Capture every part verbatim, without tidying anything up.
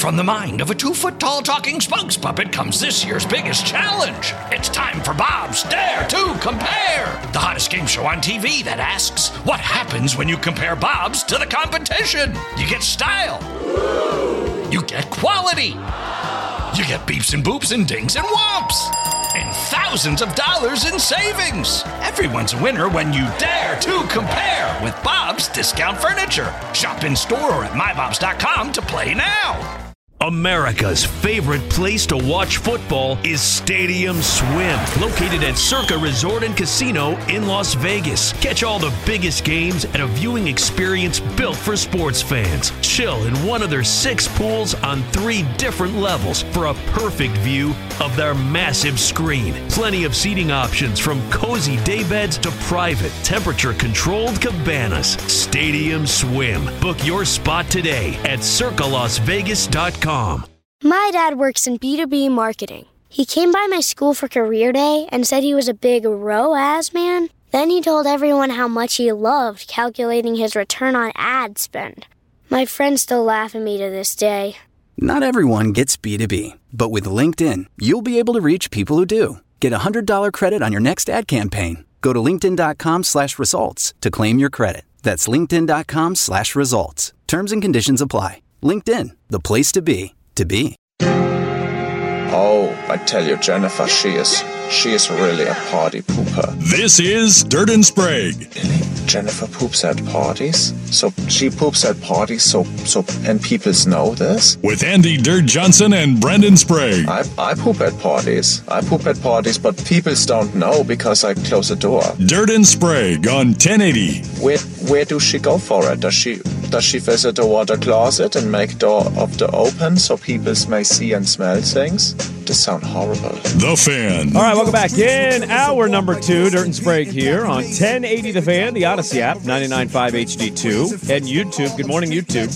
From the mind of a two-foot-tall talking spokes puppet comes this year's biggest challenge. It's time for Bob's Dare to Compare, the hottest game show on T V that asks, what happens when you compare Bobs to the competition? You get style. You get quality. You get beeps and boops and dings and whomps. And thousands of dollars in savings. Everyone's a winner when you dare to compare with Bob's Discount Furniture. Shop in store or at my bobs dot com to play now. America's favorite place to watch football is Stadium Swim, located at Circa Resort and Casino in Las Vegas. Catch all the biggest games at a viewing experience built for sports fans. Chill in one of their six pools on three different levels for a perfect view of their massive screen. Plenty of seating options from cozy daybeds to private, temperature-controlled cabanas. Stadium Swim. Book your spot today at circa las vegas dot com. My dad works in B two B marketing. He came by my school for career day and said he was a big R O A S man. Then he told everyone how much he loved calculating his return on ad spend. My friends still laugh at me to this day. Not everyone gets B two B, but with LinkedIn, you'll be able to reach people who do. Get a one hundred dollars credit on your next ad campaign. Go to linkedin.com slash results to claim your credit. That's linkedin.com slash results. Terms and conditions apply. LinkedIn, the place to be, to be. Oh, I tell you, Jennifer, she is, she is really a party pooper. This is Dirt and Sprague. Really? Jennifer poops at parties? So she poops at parties, so, so, and people know this? With Andy Dirt Johnson and Brendan Sprague. I, I poop at parties. I poop at parties, but people don't know because I close the door. Dirt and Sprague on ten eighty. Where, where do she go for it? Does she, does she visit the water closet and make door of the open so people may see and smell things? This sounds horrible. The Fan. All right, welcome back in. Hour number two, Dirt and Sprague here on ten eighty The Fan, the Odyssey app, ninety-nine point five H D two, and YouTube. Good morning, YouTube.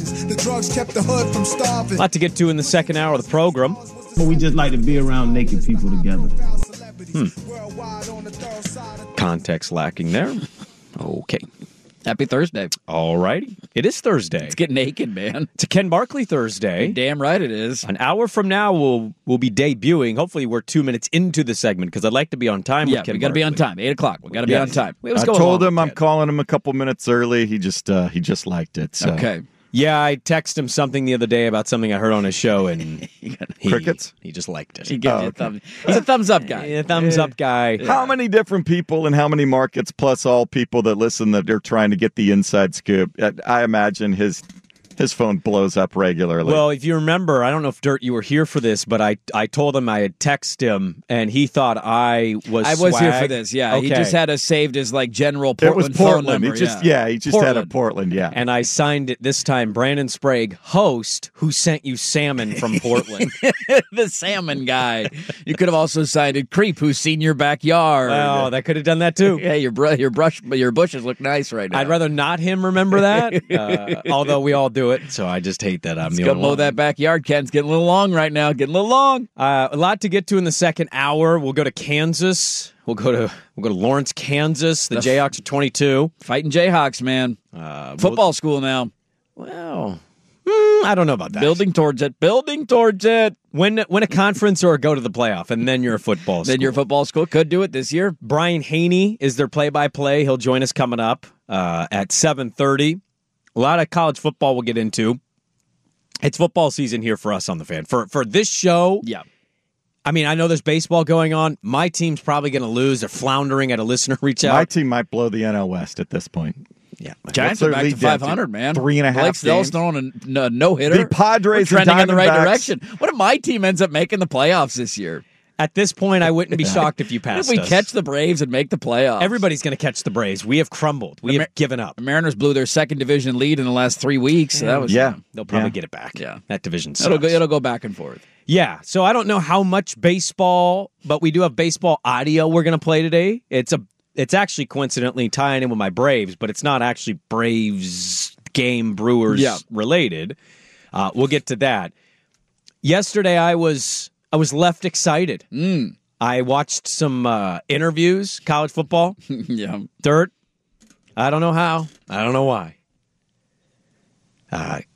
A lot to get to in the second hour of the program. But we just like to be around naked people together. Hmm. Context lacking there. Okay. Happy Thursday. All righty. It is Thursday. Let's get naked, man. It's a Ken Barkley Thursday. You're damn right it is. An hour from now, we'll we'll be debuting. Hopefully, we're two minutes into the segment because I'd like to be on time yeah, with Ken we got to be on time. Eight o'clock. We got to be yes. on time. We always I go told along him I'm Ken. calling him a couple minutes early. He just uh, he just liked it. So. Okay. Yeah, I texted him something the other day about something I heard on his show, and he, Crickets? He just liked it. He gives Oh, you a okay. thumb. He's a thumbs up guy. A thumbs up guy. How many different people in how many markets, plus all people that listen that are trying to get the inside scoop? I, I imagine his his phone blows up regularly. Well, if you remember, I don't know if Dirt, you were here for this, but I I told him I had texted him, and he thought I was. I was swag. here for this. Yeah, okay. he just had us saved as like general it Portland was Portland. phone number. He just yeah. yeah, he just Portland. had a Portland. Yeah, And I signed it this time, Brandon Sprague, host, who sent you salmon from Portland. The salmon guy. You could have also signed it Creep, who's seen your backyard. Well, that could have done that too. Yeah, your br- your brush, your bushes look nice right now. I'd rather not him remember that, uh, although we all do it. So I just hate that I'm Let's the go only mow one. that backyard. Ken's getting a little long right now. Getting a little long. Uh, a lot to get to in the second hour. We'll go to Kansas. We'll go to we'll go to Lawrence, Kansas. The Jayhawks are twenty-two. Fighting Jayhawks, man. Uh, Football we'll, school now. Well, mm, I don't know about that. Building towards it. Building towards it. Win, win a conference or go to the playoff, and then you're a football school. Then your football school could do it this year. Brian Haney is their play-by-play. He'll join us coming up uh, at seven thirty. A lot of college football we'll get into. It's football season here for us on The Fan. For for this show, yeah. I mean, I know there's baseball going on. My team's probably going to lose. They're floundering at a listener reach out. my team might blow the N L West at this point. Yeah, Giants What's are their back to lead down five hundred, man. Three and a half Blake Snell's games. throwing a no hitter. The Padres We're and trending in the right Diamondbacks. direction. What if my team ends up making the playoffs this year? At this point, I wouldn't be shocked if you What passed if we us. catch the Braves and make the playoffs? Everybody's going to catch the Braves. We have crumbled. We The have Mar- given up. The Mariners blew their second division lead in the last three weeks. So that was Yeah. They'll probably Yeah. get it back. Yeah. That division sucks. It'll go, it'll go back and forth. Yeah, so I don't know how much baseball, but we do have baseball audio we're going to play today. It's a, it's actually coincidentally tying in with my Braves, but it's not actually Braves game Brewers Yeah. related. Uh, we'll get to that. Yesterday, I was I was left excited. Mm. I watched some uh, interviews, college football, Yeah. Dirt. I don't know how. I don't know why. Uh,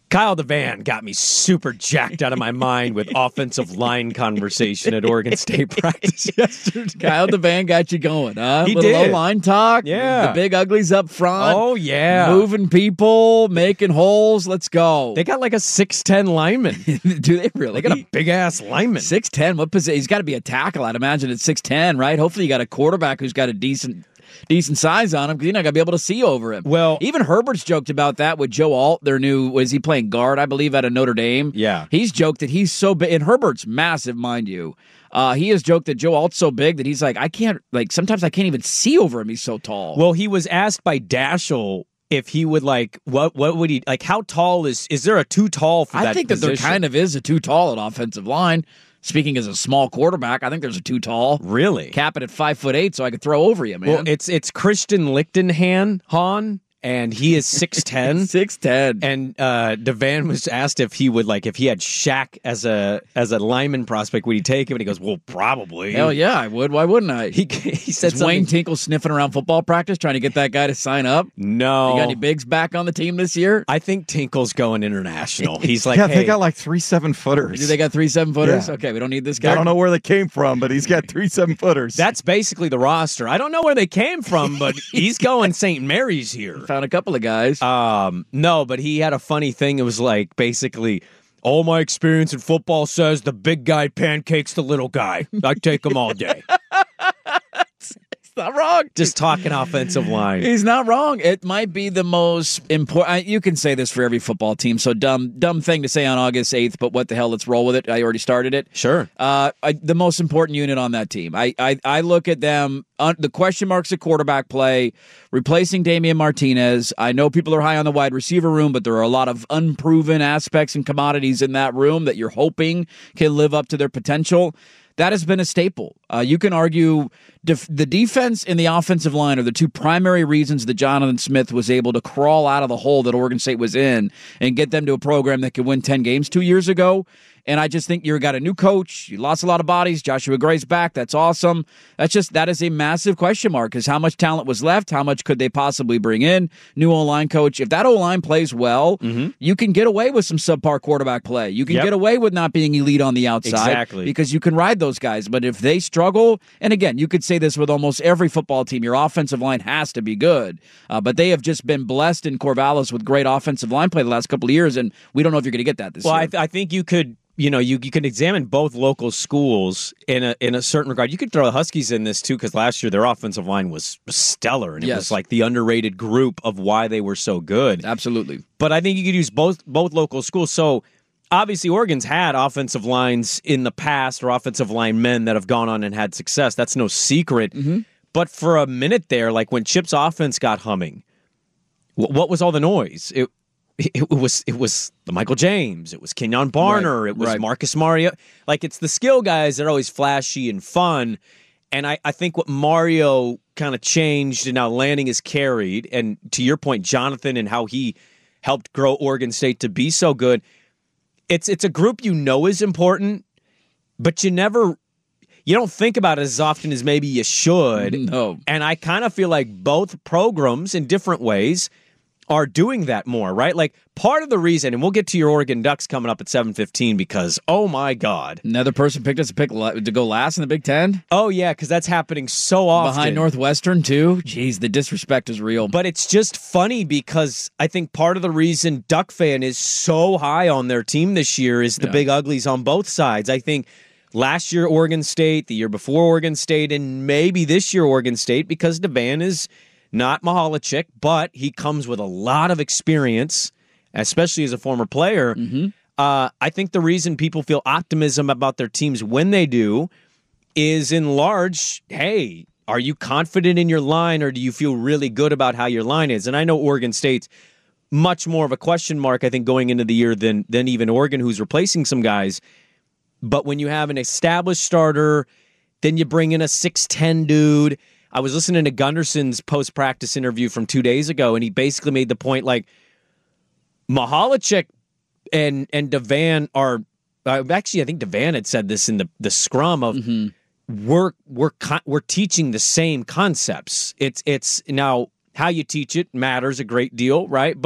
Kyle DeVan got me super jacked out of my mind with offensive line conversation at Oregon State practice yesterday. Kyle DeVan got you going, huh? He Little did. O-line talk. Yeah. The big uglies up front. Oh, yeah. Moving people, making holes. Let's go. They got like a six ten lineman. Do they really? They got a big-ass lineman. six ten. What position? He's got to be a tackle, I'd imagine, at six ten, right? Hopefully you got a quarterback who's got a decent decent size on him because you're not going to be able to see over him. Well, even Herbert's joked about that with Joe Alt, their new, was he playing guard, I believe, out of Notre Dame? Yeah. He's joked that he's so big, and Herbert's massive, mind you. Uh, he has joked that Joe Alt's so big that he's like, I can't, like, sometimes I can't even see over him. He's so tall. Well, he was asked by Daschle if he would, like, what what would he, like, how tall is, is there a too tall for I that think position? that there kind of is a too tall at offensive line. Speaking as a small quarterback, I think there's a too tall. Really? Cap it at five foot eight so I could throw over you, man. Well, it's it's Christian Lichtenhan, Han, and he is six ten. six ten. And uh, DeVan was asked if he would, like, if he had Shaq as a as a lineman prospect, would he take him? And he goes, well, probably. Hell yeah, I would. Why wouldn't I? He, he said Is something. Wayne Tinkle sniffing around football practice trying to get that guy to sign up? No. You got any bigs back on the team this year? I think Tinkle's going international. He's like, yeah, hey, they got like three seven footers. Do they got three seven footers? Yeah. Okay, we don't need this guy. I don't know where they came from, but he's got three seven footers. that's basically the roster. I don't know where they came from, but he's going Saint Mary's here. Found a couple of guys. Um, no, but he had a funny thing. It was like basically, all my experience in football says the big guy pancakes the little guy. I take him all day. Not wrong. Just talking offensive line. He's not wrong. It might be the most important. You can say this for every football team. So dumb, dumb thing to say on August eighth. But what the hell? Let's roll with it. I already started it. Sure. Uh, I, the most important unit on that team. I I, I look at them. Uh, the question marks at quarterback play, replacing Damian Martinez. I know people are high on the wide receiver room, but there are a lot of unproven aspects and commodities in that room that you're hoping can live up to their potential. That has been a staple. Uh, you can argue def- the defense and the offensive line are the two primary reasons that Jonathan Smith was able to crawl out of the hole that Oregon State was in and get them to a program that could win ten games two years ago. And I just think you got a new coach. You lost a lot of bodies. Joshua Gray's back. That's awesome. That's just, that is a massive question mark because how much talent was left? How much could they possibly bring in? New O-line coach. If that O-line plays well, mm-hmm. you can get away with some subpar quarterback play. You can Yep. get away with not being elite on the outside. Exactly. Because you can ride those guys. But if they struggle, and again, you could say this with almost every football team, your offensive line has to be good. Uh, but they have just been blessed in Corvallis with great offensive line play the last couple of years, and we don't know if you're going to get that this Well, year. I, th- I think you could, you know, you, you can examine both local schools in a in a certain regard. You could throw the Huskies in this too because last year their offensive line was stellar, and it Yes. was like the underrated group of why they were so good. Absolutely. But I think you could use both both local schools. So obviously Oregon's had offensive lines in the past or offensive line men that have gone on and had success. That's no secret. Mm-hmm. But for a minute there, like when Chip's offense got humming, wh- what was all the noise? It It was it was the Michael James. It was Kenyon Barner. Right, it was right. Marcus Mario. Like, it's the skill guys that are always flashy and fun. And I, I think what Mario kind of changed and now Lanning is carried. And to your point, Jonathan and how he helped grow Oregon State to be so good. It's it's a group you know is important, but you never you don't think about it as often as maybe you should. No. And I kind of feel like both programs in different ways are doing that more, right? Like, part of the reason, and we'll get to your Oregon Ducks coming up at seven fifteen because, oh my God. Another person picked us to pick la- to go last in the Big Ten? Oh yeah, because that's happening so often. Behind Northwestern, too? Jeez, the disrespect is real. But it's just funny because I think part of the reason Duck Fan is so high on their team this year is the Yeah. big uglies on both sides. I think last year Oregon State, the year before Oregon State, and maybe this year Oregon State because DeVan is not Mahalichik, but he comes with a lot of experience, especially as a former player. Mm-hmm. Uh, I think the reason people feel optimism about their teams when they do is in large, hey, are you confident in your line or do you feel really good about how your line is? And I know Oregon State's much more of a question mark, I think, going into the year than than even Oregon, who's replacing some guys. But when you have an established starter, then you bring in a six ten dude. I was listening to Gunderson's post-practice interview from two days ago, and he basically made the point, like, Mahalichik and and DeVan are uh, actually, I think DeVan had said this in the, the scrum of mm-hmm. we're we're co- we're teaching the same concepts. It's it's now how you teach it matters a great deal, right? But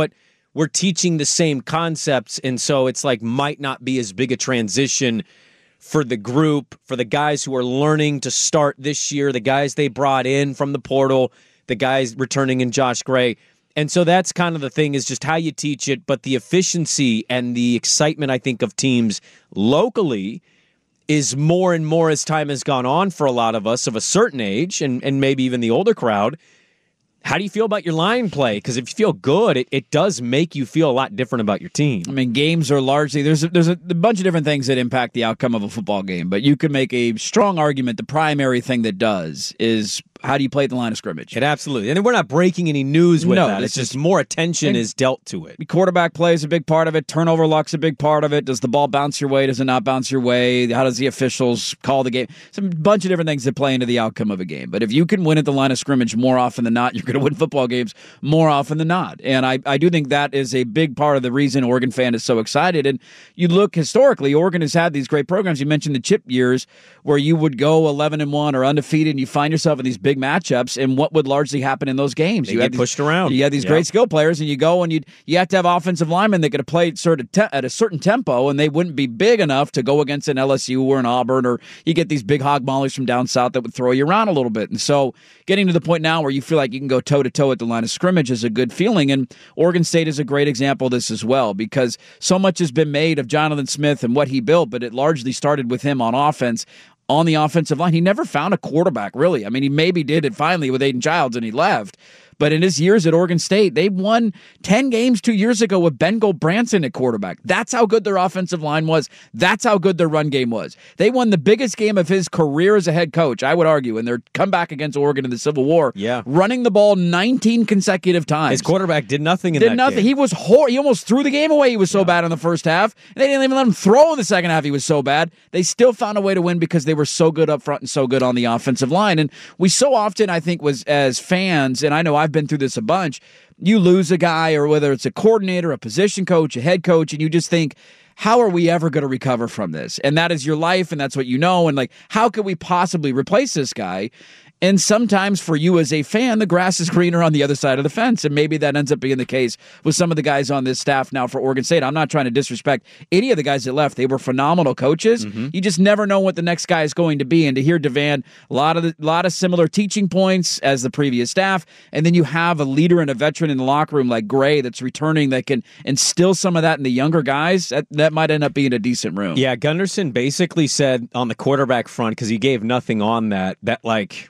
we're teaching the same concepts, and so it's like might not be as big a transition for the group, for the guys who are learning to start this year, the guys they brought in from the portal, the guys returning in Josh Gray. And so that's kind of the thing, is just how you teach it. But the efficiency and the excitement, I think, of teams locally is more and more as time has gone on for a lot of us of a certain age, and, and maybe even the older crowd. How do you feel about your line play? Because if you feel good, it, it does make you feel a lot different about your team. I mean, games are largely, there's a, there's a, a bunch of different things that impact the outcome of a football game, but you could make a strong argument the primary thing that does is how do you play at the line of scrimmage? It absolutely. And we're not breaking any news with no, that. It's just more attention is dealt to it. Quarterback play is a big part of it. Turnover luck's a big part of it. Does the ball bounce your way? Does it not bounce your way? How does the officials call the game? It's a bunch of different things that play into the outcome of a game. But if you can win at the line of scrimmage more often than not, you're going to win football games more often than not. And I, I do think that is a big part of the reason Oregon fan is so excited. And you look historically, Oregon has had these great programs. You mentioned the chip years where you would go eleven and one or undefeated, and you find yourself in these big matchups. And what would largely happen in those games? They you get had these, pushed around. You had these yep. great skill players, and you go and you you have to have offensive linemen that could have played sort of te- at a certain tempo, and they wouldn't be big enough to go against an L S U or an Auburn, or you get these big hog mollies from down south that would throw you around a little bit. And so getting to the point now where you feel like you can go toe-to-toe at the line of scrimmage is a good feeling, and Oregon State is a great example of this as well, because so much has been made of Jonathan Smith and what he built, but it largely started with him on offense. On the offensive line, he never found a quarterback, really. I mean, he maybe did it finally with Aiden Childs, and he left. But in his years at Oregon State, they won ten games two years ago with Ben Goldbranson at quarterback. That's how good their offensive line was. That's how good their run game was. They won the biggest game of his career as a head coach, I would argue, in their comeback against Oregon in the Civil War. Yeah. Running the ball nineteen consecutive times. His quarterback did nothing in did that nothing. game. He was hor- He almost threw the game away. He was so yeah. bad in the first half. And they didn't even let him throw in the second half. He was so bad. They still found a way to win because they were so good up front and so good on the offensive line. And we so often, I think, was as fans, and I know I've been through this a bunch, you lose a guy, or whether it's a coordinator, a position coach, a head coach, and you just think, how are we ever going to recover from this? And that is your life, and that's what you know. And like, how could we possibly replace this guy? And sometimes for you as a fan, the grass is greener on the other side of the fence. And maybe that ends up being the case with some of the guys on this staff now for Oregon State. I'm not trying to disrespect any of the guys that left. They were phenomenal coaches. Mm-hmm. You just never know what the next guy is going to be. And to hear Devan, a lot of the, lot of similar teaching points as the previous staff. And then you have a leader and a veteran in the locker room like Gray that's returning that can instill some of that in the younger guys. That, that might end up being a decent room. Yeah, Gunderson basically said on the quarterback front, because he gave nothing on that, that like,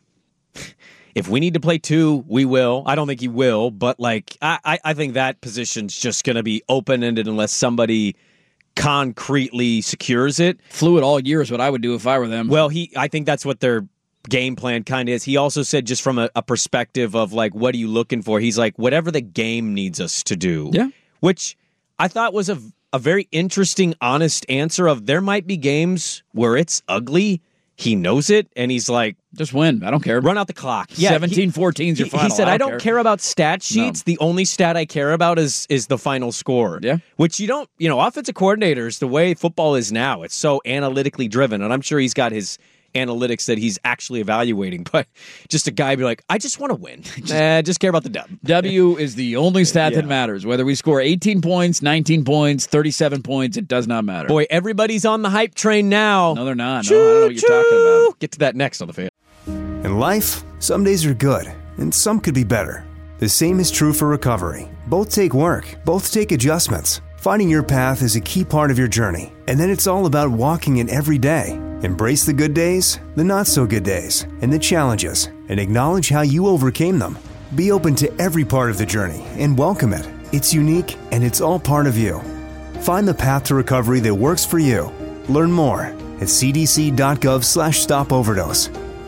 if we need to play two, we will. I don't think he will, but like I, I think that position's just going to be open-ended unless somebody concretely secures it. Fluid all year is what I would do if I were them. Well, he, I think that's what their game plan kind of is. He also said, just from a, a perspective of like, what are you looking for? He's like, whatever the game needs us to do. Yeah. Which I thought was a, a very interesting, honest answer of there might be games where it's ugly. He knows it, and he's like, just win. I don't care. Run out the clock. Yeah, seventeen fourteen is your final. He said, I don't, I don't care. care about stat sheets. No. The only stat I care about is is the final score. Yeah. Which you don't, you know, offensive coordinators, the way football is now, it's so analytically driven, and I'm sure he's got his analytics that he's actually evaluating, but just a guy be like, I just want to win. just, uh, just care about the W. W is the only stat yeah. that matters. Whether we score eighteen points, nineteen points, thirty-seven points, it does not matter. Boy, everybody's on the hype train now. No, they're not. Choo, no, I don't know what you're talking about. Get to that next on the Fan. In life, some days are good, and some could be better. The same is true for recovery. Both take work. Both take adjustments. Finding your path is a key part of your journey, and then it's all about walking it every day. Embrace the good days, the not-so-good days, and the challenges, and acknowledge how you overcame them. Be open to every part of the journey and welcome it. It's unique, and it's all part of you. Find the path to recovery that works for you. Learn more at cdc.gov slash stop overdose.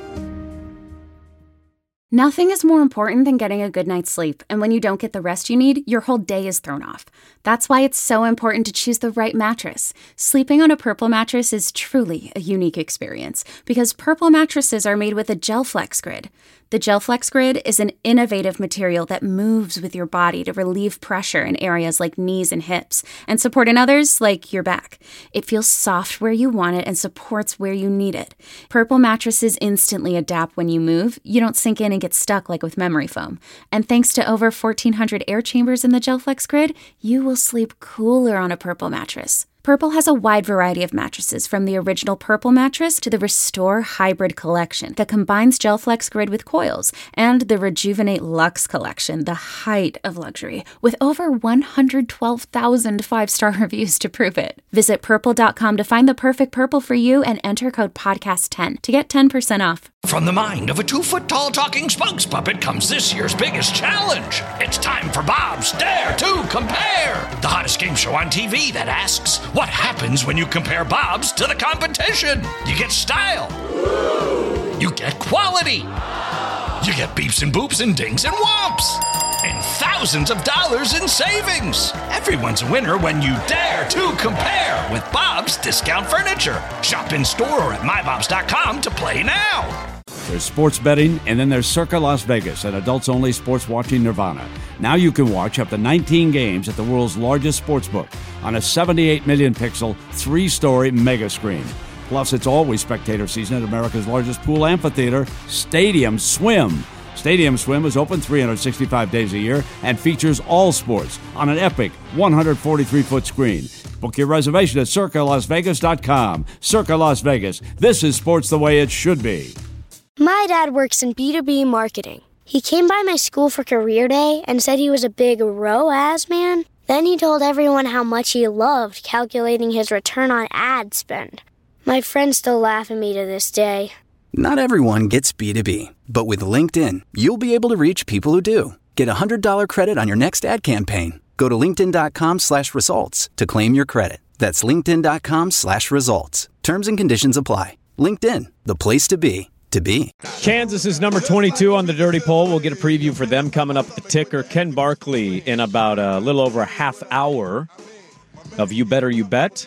Nothing is more important than getting a good night's sleep, and when you don't get the rest you need, your whole day is thrown off. That's why it's so important to choose the right mattress. Sleeping on a Purple mattress is truly a unique experience, because Purple mattresses are made with a Gel Flex grid. The GelFlex Grid is an innovative material that moves with your body to relieve pressure in areas like knees and hips and support in others like your back. It feels soft where you want it and supports where you need it. Purple mattresses instantly adapt when you move. You don't sink in and get stuck like with memory foam. And thanks to over fourteen hundred air chambers in the GelFlex Grid, you will sleep cooler on a Purple mattress. Purple has a wide variety of mattresses, from the original Purple mattress to the Restore Hybrid collection that combines GelFlex Grid with coils, and the Rejuvenate Luxe collection, the height of luxury, with over one hundred twelve thousand five-star reviews to prove it. Visit purple dot com to find the perfect Purple for you and enter code podcast ten to get ten percent off. From the mind of a two-foot-tall talking spokes puppet comes this year's biggest challenge. It's time for Bob's Dare to Compare, the hottest game show on T V that asks, what happens when you compare Bob's to the competition? You get style. You get quality. You get beeps and boops and dings and whomps. And thousands of dollars in savings. Everyone's a winner when you dare to compare with Bob's Discount Furniture. Shop in store or at my bobs dot com to play now. There's sports betting, and then there's Circa Las Vegas, an adults-only sports watching nirvana. Now you can watch up to nineteen games at the world's largest sportsbook on a seventy-eight million pixel, three-story mega screen. Plus, it's always spectator season at America's largest pool amphitheater, Stadium Swim. Stadium Swim is open three hundred sixty-five days a year and features all sports on an epic one hundred forty-three foot screen. Book your reservation at circa las vegas dot com. Circa Las Vegas. This is sports the way it should be. My dad works in B two B marketing. He came by my school for career day and said he was a big R O A S man. Then he told everyone how much he loved calculating his return on ad spend. My friends still laugh at me to this day. Not everyone gets B two B, but with LinkedIn, you'll be able to reach people who do. Get a one hundred dollars credit on your next ad campaign. Go to linkedin dot com slash results to claim your credit. That's linkedin dot com slash results. Terms and conditions apply. LinkedIn, the place to be. To be. Kansas is number twenty-two on the Dirty Poll. We'll get a preview for them coming up at the ticker. Ken Barkley in about a little over a half hour of You Better You Bet.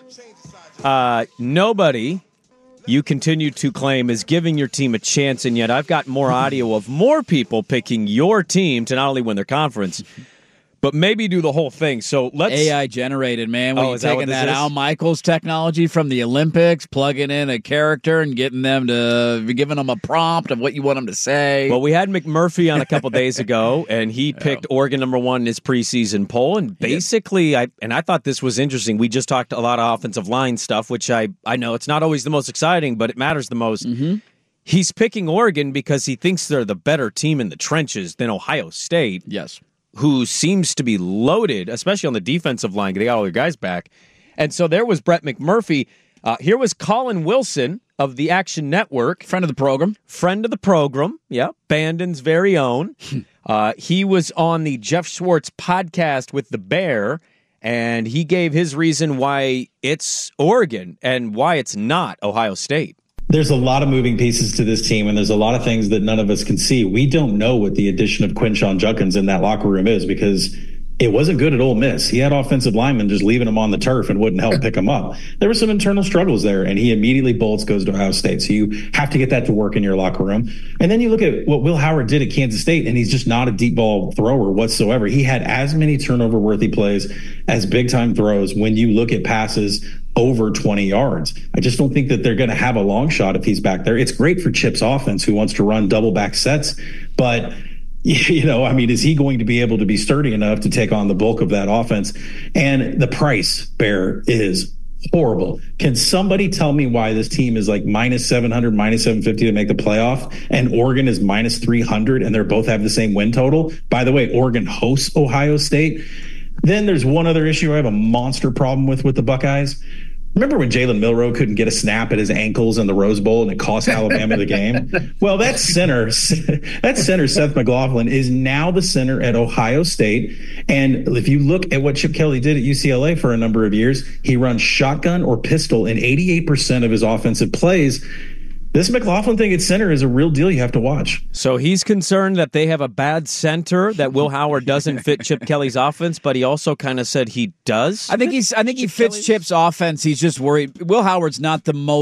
Uh, nobody, you continue to claim, is giving your team a chance, and yet I've got more audio of more people picking your team to not only win their conference, but maybe do the whole thing. So let's A I generated, man. We're oh, taking that, that Al Michaels technology from the Olympics, plugging in a character and getting them to giving them a prompt of what you want them to say. Well, we had McMurphy on a couple days ago, and he picked yeah. Oregon number one in his preseason poll. And basically, I and I thought this was interesting. We just talked a lot of offensive line stuff, which I I know it's not always the most exciting, but it matters the most. Mm-hmm. He's picking Oregon because he thinks they're the better team in the trenches than Ohio State. Yes. Who seems to be loaded, especially on the defensive line. They got all their guys back. And so there was Brett McMurphy. Uh, here was Colin Wilson of the Action Network. Friend of the program. Friend of the program, yeah. Bandon's very own. uh, he was on the Jeff Schwartz podcast with The Bear, and he gave his reason why it's Oregon and why it's not Ohio State. There's a lot of moving pieces to this team, and there's a lot of things that none of us can see. We don't know what the addition of Quinshon Judkins in that locker room is because it wasn't good at Ole Miss. He had offensive linemen just leaving him on the turf and wouldn't help pick him up. There were some internal struggles there, and he immediately bolts, goes to Ohio State. So you have to get that to work in your locker room. And then you look at what Will Howard did at Kansas State, and he's just not a deep ball thrower whatsoever. He had as many turnover-worthy plays as big-time throws when you look at passes over twenty yards. I just don't think that they're going to have a long shot if he's back there. It's great for Chip's offense, who wants to run double back sets, but you know, I mean, is he going to be able to be sturdy enough to take on the bulk of that offense? And the price, Bear, is horrible. Can somebody tell me why this team is like minus seven hundred, minus seven fifty to make the playoff, and Oregon is minus three hundred, and they both have the same win total? By the way, Oregon hosts Ohio State. Then there's one other issue I have a monster problem with with the Buckeyes. Remember when Jalen Milroe couldn't get a snap at his ankles in the Rose Bowl and it cost Alabama the game? Well, that center, that center, Seth McLaughlin, is now the center at Ohio State. And if you look at what Chip Kelly did at U C L A for a number of years, he runs shotgun or pistol in eighty-eight percent of his offensive plays. This McLaughlin thing at center is a real deal you have to watch. So he's concerned that they have a bad center, that Will Howard doesn't fit Chip Kelly's offense, but he also kind of said he does. I think he's. I think he fits Chip's offense. He's just worried. Will Howard's not the most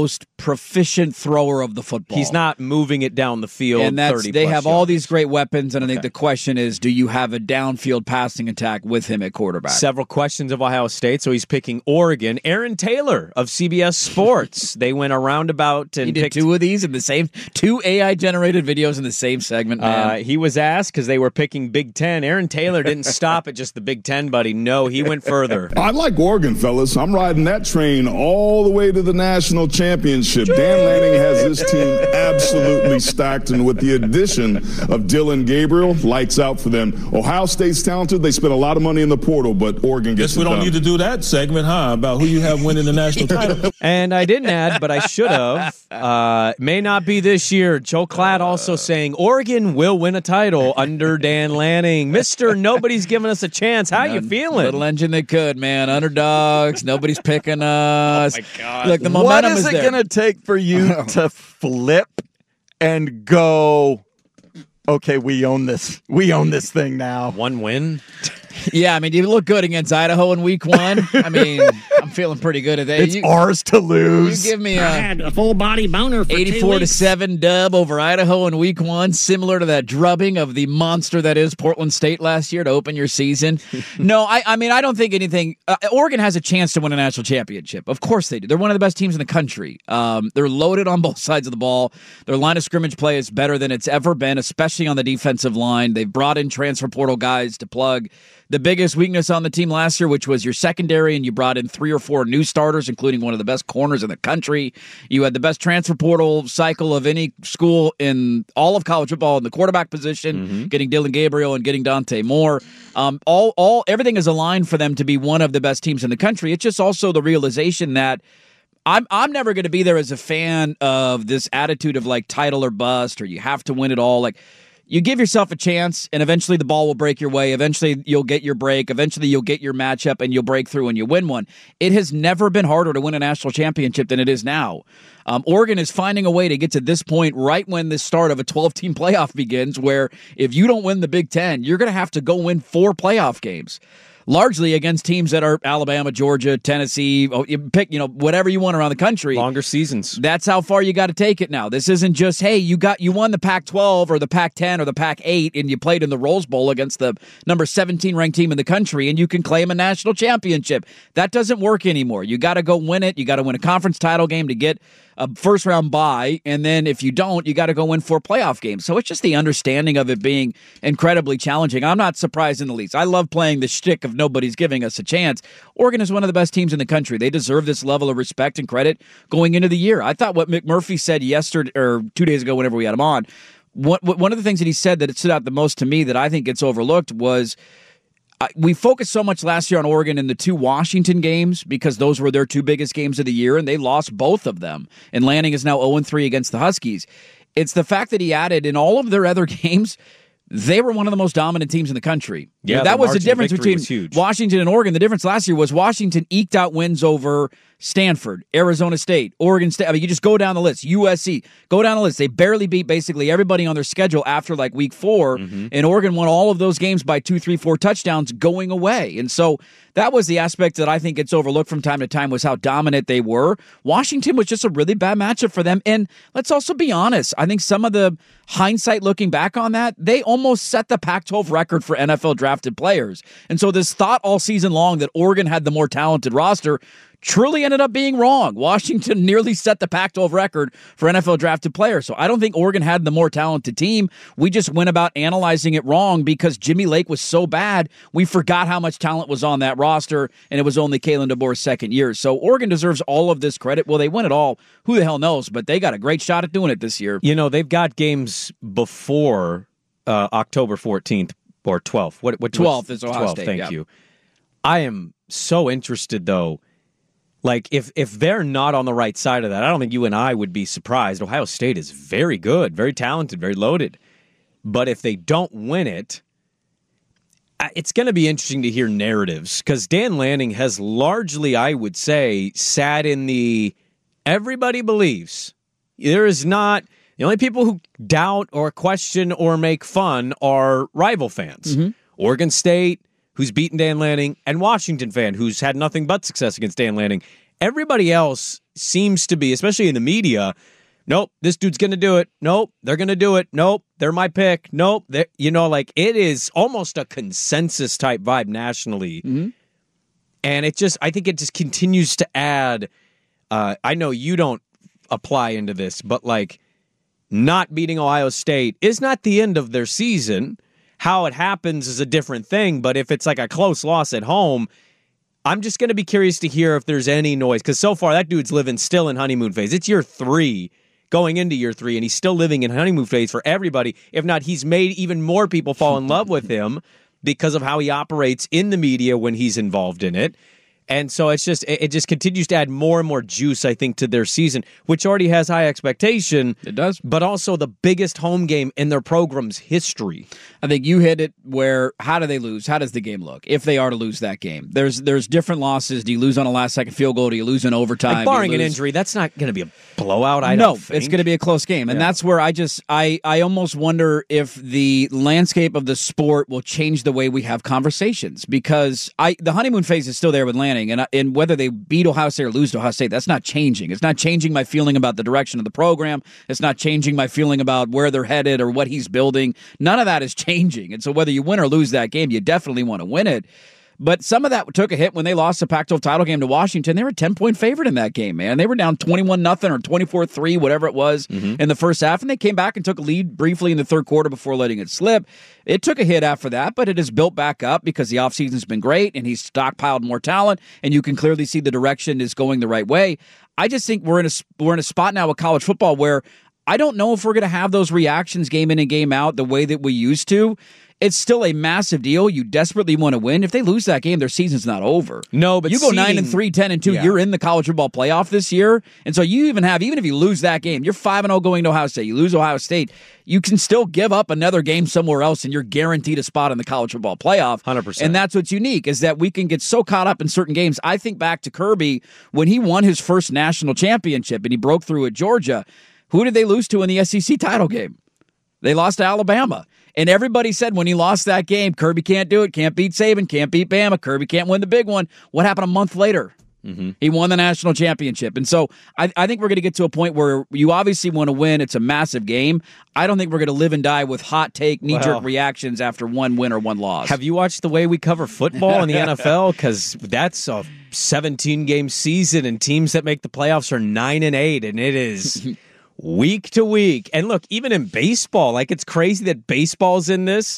proficient thrower of the football. He's not moving it down the field. And that's, thirty they have yards. all these great weapons, and I think Okay. the question is, do you have a downfield passing attack with him at quarterback? Several questions of Ohio State, so he's picking Oregon. Aaron Taylor of C B S Sports. They went a roundabout and He did picked two of these in the same, two A I-generated videos in the same segment, man. Uh, he was asked because they were picking Big Ten. Aaron Taylor didn't stop at just the Big Ten, buddy. No, he went further. I like Oregon, fellas. I'm riding that train all the way to the national championship. Dan Lanning has this team absolutely stacked, and with the addition of Dylan Gabriel, lights out for them. Ohio State's talented. They spent a lot of money in the portal, but Oregon gets Guess we it don't done. need to do that segment, huh? About who you have winning the national title. And I didn't add, but I should have. Uh, may not be this year. Joe Klatt also saying Oregon will win a title under Dan Lanning. Mister Nobody's giving us a chance. How you feeling? Little engine that could, man. Underdogs. Nobody's picking us. Oh, my God. Look, the What momentum is is it there. going to take for you to flip and go, okay, we own this. We own this thing now. One win? Yeah, I mean, you look good against Idaho in week one. I mean, I'm feeling pretty good at that. It's You- ours to lose. You give me I a had a full body boner for eighty-four two to weeks. seven dub over Idaho in week one, similar to that drubbing of the monster that is Portland State last year to open your season. no, I, I mean, I don't think anything. Uh, Oregon has a chance to win a national championship. Of course they do. They're one of the best teams in the country. Um, they're loaded on both sides of the ball. Their line of scrimmage play is better than it's ever been, especially on the defensive line. They've brought in transfer portal guys to plug the biggest weakness on the team last year, which was your secondary, and you brought in three or four new starters, including one of the best corners in the country. You had the best transfer portal cycle of any school in all of college football in the quarterback position, Mm-hmm. getting Dylan Gabriel and getting Dante Moore. Um, all, all, everything is aligned for them to be one of the best teams in the country. It's just also the realization that I'm I'm never going to be there as a fan of this attitude of like title or bust, or you have to win it all. Like, you give yourself a chance, and eventually the ball will break your way. Eventually you'll get your break. Eventually you'll get your matchup, and you'll break through and you win one. It has never been harder to win a national championship than it is now. Um, Oregon is finding a way to get to this point right when the start of a twelve-team playoff begins, where if you don't win the Big Ten, you're going to have to go win four playoff games. Largely against teams that are Alabama, Georgia, Tennessee, oh, you pick, you know, whatever you want around the country. Longer seasons. That's how far you got to take it now. This isn't just, hey, you got you won the Pac twelve or the Pac ten or the Pac eight, and you played in the Rose Bowl against the number seventeen ranked team in the country, and you can claim a national championship. That doesn't work anymore. You got to go win it. You got to win a conference title game to get a first round bye, and then if you don't, you got to go win four playoff games. So it's just the understanding of it being incredibly challenging. I'm not surprised in the least. I love playing the shtick of nobody's giving us a chance. Oregon is one of the best teams in the country. They deserve this level of respect and credit going into the year. I thought what McMurphy said yesterday or two days ago, whenever we had him on, one, one of the things that he said that it stood out the most to me that I think gets overlooked was uh, we focused so much last year on Oregon in the two Washington games because those were their two biggest games of the year, and they lost both of them. And Lanning is now oh and three against the Huskies. It's the fact that he added in all of their other games, they were one of the most dominant teams in the country. Yeah, that the was the margin of difference victory between was huge. Washington and Oregon. The difference last year was Washington eked out wins over Stanford, Arizona State, Oregon State. I mean, you just go down the list. U S C, go down the list. They barely beat basically everybody on their schedule after like week four, Mm-hmm. and Oregon won all of those games by two, three, four touchdowns going away. And so that was the aspect that I think gets overlooked from time to time was how dominant they were. Washington was just a really bad matchup for them. And let's also be honest. I think some of the hindsight looking back on that, they almost set the Pac twelve record for N F L drafted players. And so this thought all season long that Oregon had the more talented roster truly ended up being wrong. Washington nearly set the Pac twelve record for N F L drafted players. So I don't think Oregon had the more talented team. We just went about analyzing it wrong because Jimmy Lake was so bad, we forgot how much talent was on that roster, and it was only Kalen DeBoer's second year. So Oregon deserves all of this credit. Will they win it all? Who the hell knows? But they got a great shot at doing it this year. You know, they've got games before uh, October fourteenth or twelfth. What, what, twelfth is Ohio twelfth, State, thank yeah. you. I am so interested, though. Like, if if they're not on the right side of that, I don't think you and I would be surprised. Ohio State is very good, very talented, very loaded. But if they don't win it, it's going to be interesting to hear narratives because Dan Lanning has largely, I would say, sat in the everybody believes. There is not the only people who doubt or question or make fun are rival fans. Mm-hmm. Oregon State, who's beaten Dan Lanning, and Washington fan, who's had nothing but success against Dan Lanning. Everybody else seems to be, especially in the media, nope, this dude's going to do it. Nope, they're going to do it. Nope, they're my pick. Nope, you know, like it is almost a consensus type vibe nationally. Mm-hmm. And it just, I think it just continues to add, uh, I know you don't apply into this, but like not beating Ohio State is not the end of their season. How it happens is a different thing, but if it's like a close loss at home, I'm just going to be curious to hear if there's any noise, because so far that dude's living still in honeymoon phase. It's year three, going into year three, and he's still living in honeymoon phase for everybody. If not, he's made even more people fall in love with him because of how he operates in the media when he's involved in it. And so it's just it just continues to add more and more juice, I think, to their season, which already has high expectation. It does. But also the biggest home game in their program's history. I think you hit it where, how do they lose? How does the game look if they are to lose that game? There's there's different losses. Do you lose on a last-second field goal? Do you lose in overtime? Like barring an injury, that's not going to be a blowout, I no, don't think. It's going to be a close game. And Yeah. that's where I just, I, I almost wonder if the landscape of the sport will change the way we have conversations, because I the honeymoon phase is still there with Lanning, and, I, and whether they beat Ohio State or lose to Ohio State, that's not changing. It's not changing my feeling about the direction of the program. It's not changing my feeling about where they're headed or what he's building. None of that is changing. And so whether you win or lose that game, you definitely want to win it. But some of that took a hit when they lost the Pac twelve title game to Washington. They were a ten-point favorite in that game, man. They were down twenty-one nothing or twenty-four three, whatever it was, Mm-hmm. in the first half, and they came back and took a lead briefly in the third quarter before letting it slip. It took a hit after that, but it has built back up because the offseason's been great, and he's stockpiled more talent, and you can clearly see the direction is going the right way. I just think we're in a, we're in a spot now with college football where I don't know if we're going to have those reactions game in and game out the way that we used to. It's still a massive deal. You desperately want to win. If they lose that game, their season's not over. No, but you go seeding, nine and three, ten and two. Yeah. You're in the college football playoff this year, and so you even have even if you lose that game, you're five and zero going to Ohio State. You lose Ohio State, you can still give up another game somewhere else, and you're guaranteed a spot in the college football playoff. one hundred percent. And that's what's unique is that we can get so caught up in certain games. I think back to Kirby when he won his first national championship and he broke through at Georgia. Who did they lose to in the S E C title game? They lost to Alabama. And everybody said when he lost that game, Kirby can't do it, can't beat Saban, can't beat Bama, Kirby can't win the big one. What happened a month later? Mm-hmm. He won the national championship. And so I, I think we're going to get to a point where you obviously want to win. It's a massive game. I don't think we're going to live and die with hot take, knee-jerk Well, reactions after one win or one loss. Have you watched the way we cover football in the N F L? Because that's a seventeen-game season, and teams that make the playoffs are nine and eight, and it is week to week. And look, even in baseball, like it's crazy that baseball's in this.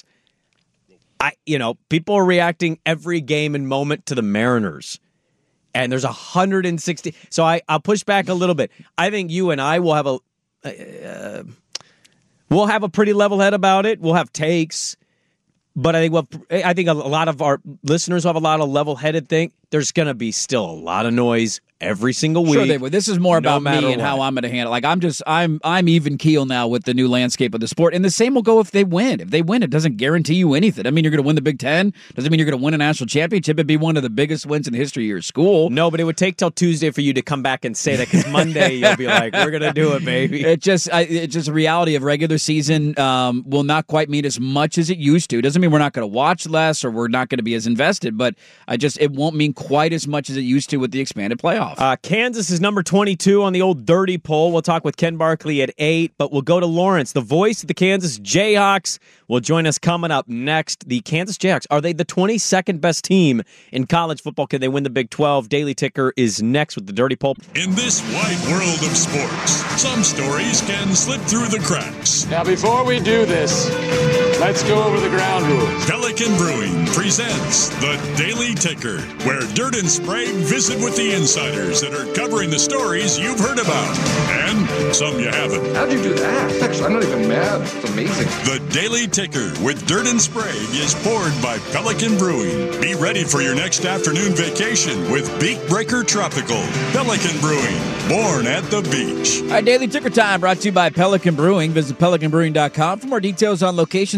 I, you know, people are reacting every game and moment to the Mariners. And there's one hundred sixty. So I, I'll push back a little bit. I think you and I will have a uh, we'll have a pretty level head about it. We'll have takes. But I think we'll, I think a lot of our listeners will have a lot of level-headed think. There's going to be still a lot of noise every single week. Sure they would. This is more no about me and what. how I'm going to handle it. Like I'm just I'm I'm even keel now with the new landscape of the sport. And the same will go if they win. If they win, it doesn't guarantee you anything. I mean, you're going to win the Big Ten. Doesn't mean you're going to win a national championship. It'd be one of the biggest wins in the history of your school. No, but it would take till Tuesday for you to come back and say that, because Monday you'll be like, we're going to do it, baby. It just I, it's just a reality of regular season um, will not quite mean as much as it used to. Doesn't mean we're not going to watch less or we're not going to be as invested, but I just it won't mean quite as much as it used to with the expanded playoff. Uh, Kansas is number twenty-two on the old dirty poll. We'll talk with Ken Barkley at eight, but we'll go to Lawrence, the voice of the Kansas Jayhawks, will join us coming up next. The Kansas Jayhawks, are they the twenty-second best team in college football? Can they win the Big twelve? Daily Ticker is next with the dirty poll. In this wide world of sports, some stories can slip through the cracks. Now, before we do this, let's go over the ground rules. Pelican Brewing presents the Daily Ticker, where Dirt and Sprague visit with the insiders that are covering the stories you've heard about, and some you haven't. How'd you do that? Actually, I'm not even mad. It's amazing. The Daily Ticker with Dirt and Sprague is poured by Pelican Brewing. Be ready for your next afternoon vacation with Beak Breaker Tropical. Pelican Brewing, born at the beach. All right, Daily Ticker time brought to you by Pelican Brewing. Visit pelican brewing dot com for more details on locations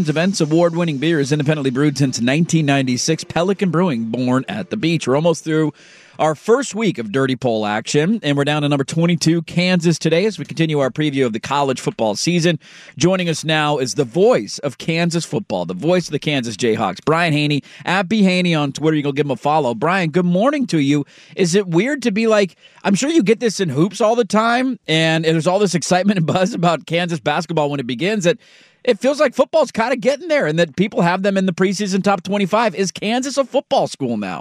Seasons Events award-winning beers, independently brewed since nineteen ninety-six. Pelican Brewing, born at the beach. We're almost through our first week of Dirty Poll action, and we're down to number twenty-two, Kansas, today as we continue our preview of the college football season. Joining us now is the voice of Kansas football, the voice of the Kansas Jayhawks, Brian Haney, at B. Haney on Twitter. You can give him a follow. Brian, good morning to you. Is it weird to be like, I'm sure you get this in hoops all the time, and there's all this excitement and buzz about Kansas basketball when it begins, that it feels like football's kind of getting there and that people have them in the preseason top twenty-five. Is Kansas a football school now?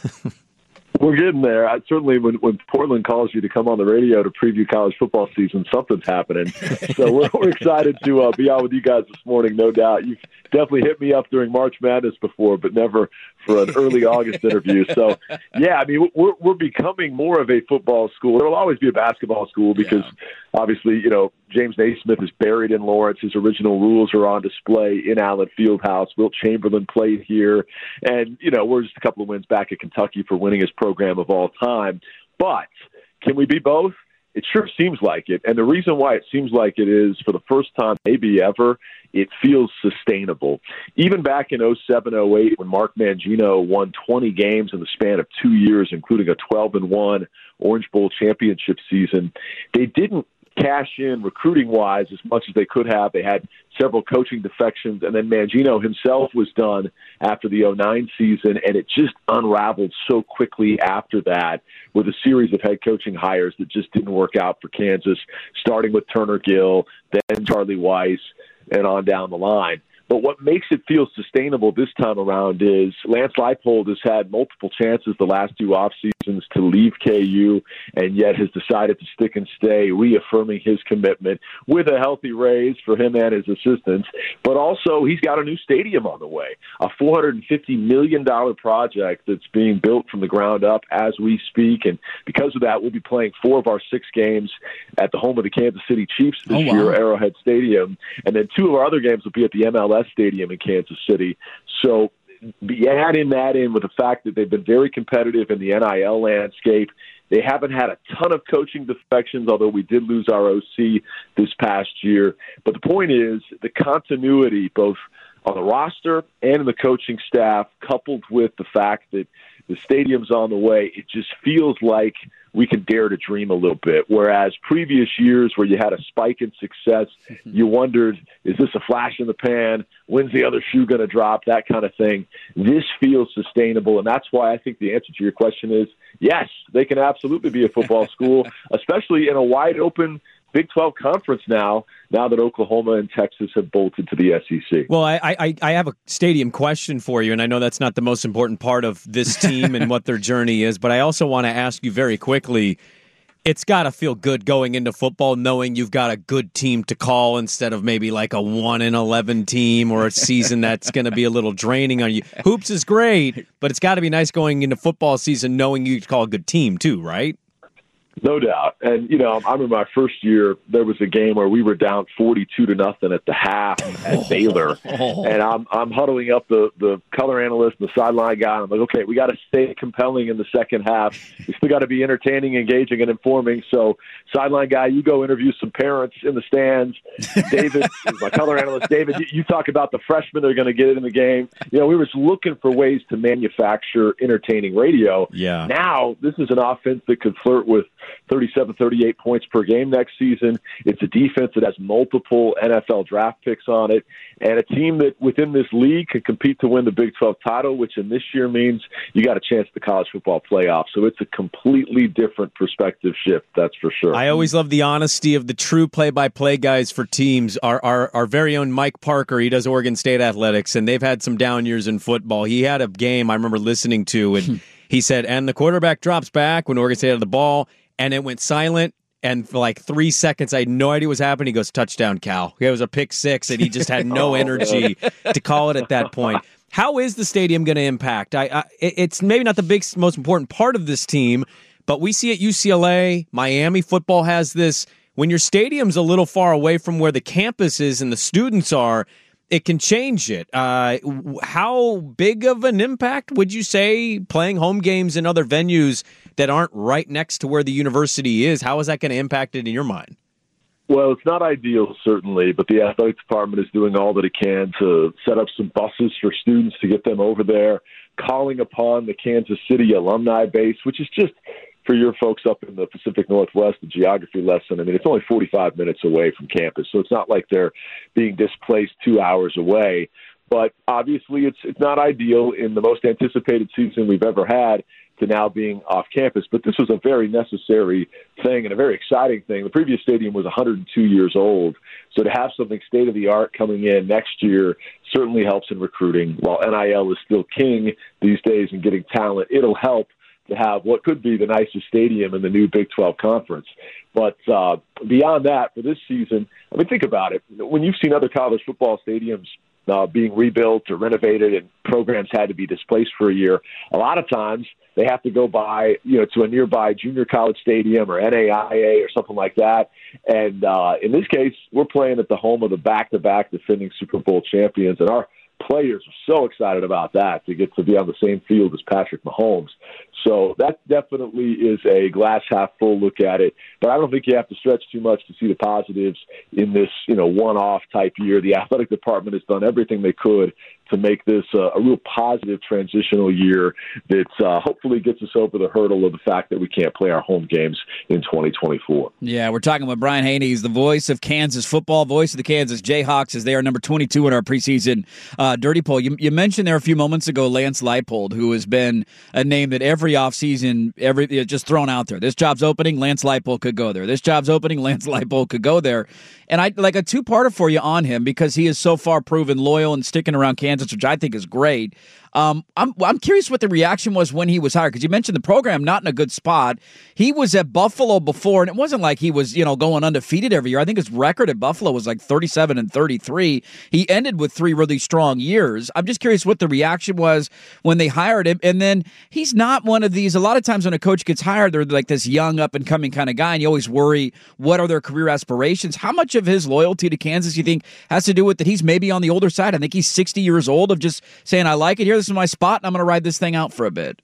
We're getting there. I, certainly when, when Portland calls you to come on the radio to preview college football season, something's happening. So we're, we're excited to uh, be on with you guys this morning, no doubt. You've definitely hit me up during March Madness before, but never for an early August interview. So, yeah, I mean, we're, we're becoming more of a football school. It'll always be a basketball school because, yeah. obviously, you know, James Naismith is buried in Lawrence. His original rules are on display in Allen Fieldhouse. Wilt Chamberlain played here. And, you know, we're just a couple of wins back at Kentucky for winning his program of all time. But can we be both? It sure seems like it. And the reason why it seems like it is, for the first time maybe ever, it feels sustainable. Even back in oh seven oh eight, when Mark Mangino won twenty games in the span of two years, including a twelve and one Orange Bowl championship season, they didn't cash in recruiting-wise as much as they could have. They had several coaching defections, and then Mangino himself was done after the oh nine season, and it just unraveled so quickly after that with a series of head coaching hires that just didn't work out for Kansas, starting with Turner Gill, then Charlie Weiss, and on down the line. But what makes it feel sustainable this time around is Lance Leipold has had multiple chances the last two off seasons to leave K U, and yet has decided to stick and stay, reaffirming his commitment with a healthy raise for him and his assistants. But also, he's got a new stadium on the way, a four hundred fifty million dollars project that's being built from the ground up as we speak. And because of that, we'll be playing four of our six games at the home of the Kansas City Chiefs this oh, wow. year, Arrowhead Stadium. And then two of our other games will be at the M L S Stadium in Kansas City. So add in that in with the fact that they've been very competitive in the N I L landscape. They haven't had a ton of coaching defections, although we did lose our O C this past year. But the point is the continuity, both on the roster and in the coaching staff, coupled with the fact that the stadium's on the way, it just feels like we can dare to dream a little bit. Whereas previous years where you had a spike in success, you wondered, is this a flash in the pan? When's the other shoe going to drop? That kind of thing. This feels sustainable, and that's why I think the answer to your question is yes, they can absolutely be a football school, especially in a wide-open Big twelve conference now, now that Oklahoma and Texas have bolted to the S E C. Well, I, I, I have a stadium question for you, and I know that's not the most important part of this team and what their journey is, but I also want to ask you very quickly, it's got to feel good going into football knowing you've got a good team to call instead of maybe like a one and eleven team or a season that's going to be a little draining on you. Hoops is great, but it's got to be nice going into football season knowing you call a good team too, right? No doubt. And, you know, I remember my first year, there was a game where we were down forty-two to nothing at the half at oh, Baylor. Oh. And I'm I'm huddling up the, the color analyst and the sideline guy. And I'm like, okay, we got to stay compelling in the second half. We still got to be entertaining, engaging, and informing. So, sideline guy, you go interview some parents in the stands. David, my color analyst, David, you, you talk about the freshmen that are going to get it in the game. You know, we were just looking for ways to manufacture entertaining radio. Yeah. Now, this is an offense that could flirt with thirty-seven, thirty-eight points per game next season. It's a defense that has multiple N F L draft picks on it, and a team that within this league can compete to win the Big twelve title, which in this year means you got a chance at the college football playoff. So it's a completely different perspective shift, that's for sure. I always love the honesty of the true play-by-play guys for teams. Our, our, our very own Mike Parker, he does Oregon State athletics, and they've had some down years in football. He had a game I remember listening to, and he said, and the quarterback drops back when Oregon State had the ball, and it went silent, and for like three seconds, I had no idea what was happening. He goes, touchdown, Cal. It was a pick six, and he just had no energy to call it at that point. How is the stadium going to impact? I, I, it's maybe not the big, most important part of this team, but we see at U C L A, Miami football has this. When your stadium's a little far away from where the campus is and the students are, it can change it. Uh, how big of an impact would you say playing home games in other venues that aren't right next to where the university is? How is that going to impact it in your mind? Well, it's not ideal, certainly, but the athletic department is doing all that it can to set up some buses for students to get them over there, calling upon the Kansas City alumni base, which is just, for your folks up in the Pacific Northwest, the geography lesson, I mean, it's only forty-five minutes away from campus, so it's not like they're being displaced two hours away. But obviously it's it's not ideal in the most anticipated season we've ever had to now being off campus. But this was a very necessary thing and a very exciting thing. The previous stadium was one hundred two years old. So to have something state-of-the-art coming in next year certainly helps in recruiting. While N I L is still king these days in getting talent, it'll help to have what could be the nicest stadium in the new Big twelve Conference. But uh, beyond that, for this season, I mean, think about it. When you've seen other college football stadiums uh, being rebuilt or renovated and programs had to be displaced for a year, a lot of times they have to go by, you know, to a nearby junior college stadium or N A I A or something like that. And uh, in this case, we're playing at the home of the back-to-back defending Super Bowl champions, and our players are so excited about that, to get to be on the same field as Patrick Mahomes. So that definitely is a glass half full look at it. But I don't think you have to stretch too much to see the positives in this, you know, one-off type year. The athletic department has done everything they could to make this uh, a real positive transitional year that uh, hopefully gets us over the hurdle of the fact that we can't play our home games in twenty twenty-four. Yeah, we're talking with Brian Haney. He's the voice of Kansas football, voice of the Kansas Jayhawks, as they are number twenty-two in our preseason uh, Dirty Poll. You, you mentioned there a few moments ago Lance Leipold, who has been a name that every offseason, every just thrown out there. This job's opening, Lance Leipold could go there. This job's opening, Lance Leipold could go there. And I like a two-parter for you on him, because he is so far proven loyal and sticking around Kansas, which I think is great. Um, I'm I'm curious what the reaction was when he was hired, because you mentioned the program not in a good spot. He was at Buffalo before, and it wasn't like he was, you know, going undefeated every year. I think his record at Buffalo was like thirty-seven and thirty-three. He ended with three really strong years. I'm just curious what the reaction was when they hired him. And then he's not one of these. A lot of times when a coach gets hired, they're like this young up and coming kind of guy, and you always worry, what are their career aspirations? How much of his loyalty to Kansas you think has to do with that he's maybe on the older side? I think he's sixty years old, of just saying, I like it here. This is my spot, and I'm going to ride this thing out for a bit.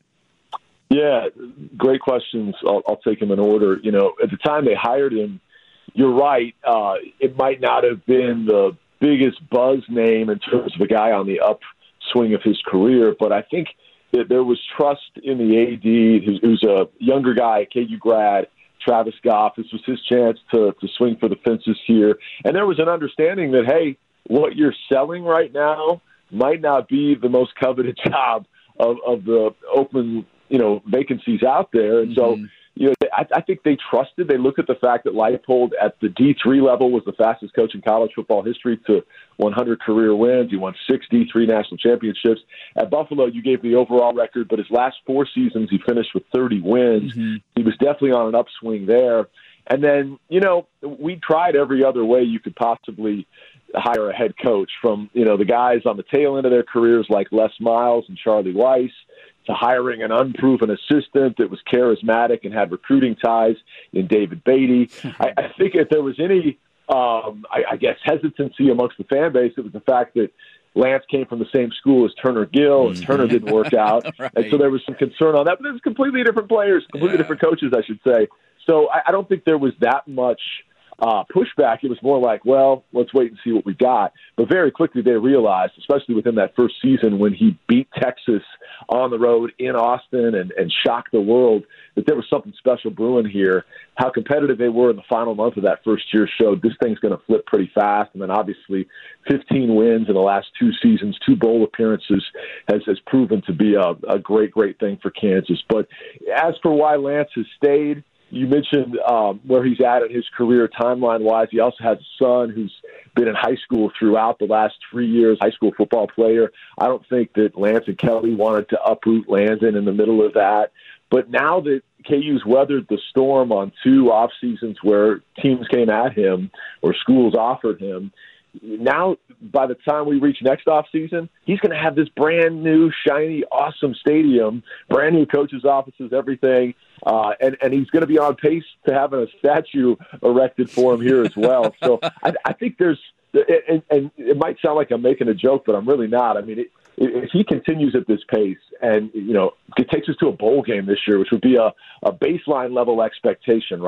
Yeah, great questions. I'll, I'll take them in order. You know, at the time they hired him, you're right. Uh, it might not have been the biggest buzz name in terms of a guy on the upswing of his career, but I think that there was trust in the A D, who's, who's a younger guy, K U grad, Travis Goff. This was his chance to, to swing for the fences here. And there was an understanding that, hey, what you're selling right now might not be the most coveted job of, of the open, you know, vacancies out there. And mm-hmm. so, you know, I, I think they trusted. They looked at the fact that Leipold at the D three level was the fastest coach in college football history to one hundred career wins. He won six D three national championships. At Buffalo, you gave the overall record, but his last four seasons, he finished with thirty wins. Mm-hmm. He was definitely on an upswing there. And then, you know, we tried every other way you could possibly hire a head coach, from, you know, the guys on the tail end of their careers like Les Miles and Charlie Weiss, to hiring an unproven assistant that was charismatic and had recruiting ties in David Beatty. I, I think if there was any, um, I, I guess, hesitancy amongst the fan base, it was the fact that Lance came from the same school as Turner Gill, and Turner didn't work out. Right. And so there was some concern on that. But there's completely different players, completely yeah. different coaches, I should say. So I, I don't think there was that much Uh, pushback. It was more like, well, let's wait and see what we got. But very quickly they realized, especially within that first season when he beat Texas on the road in Austin and, and shocked the world, that there was something special brewing here. How competitive they were in the final month of that first year showed this thing's going to flip pretty fast. And then obviously fifteen wins in the last two seasons, two bowl appearances has, has proven to be a, a great, great thing for Kansas. But as for why Lance has stayed, you mentioned um, where he's at in his career timeline-wise. He also has a son who's been in high school throughout the last three years, high school football player. I don't think that Lance and Kelly wanted to uproot Landon in the middle of that. But now that K U's weathered the storm on two off seasons where teams came at him or schools offered him, now by the time we reach next off season, he's going to have this brand new, shiny, awesome stadium, brand new coaches' offices, everything. Uh, and, and he's going to be on pace to having a statue erected for him here as well. So I, I think there's, and, and it might sound like I'm making a joke, but I'm really not. I mean, it, if he continues at this pace and, you know, it takes us to a bowl game this year, which would be a, a baseline level expectation, right?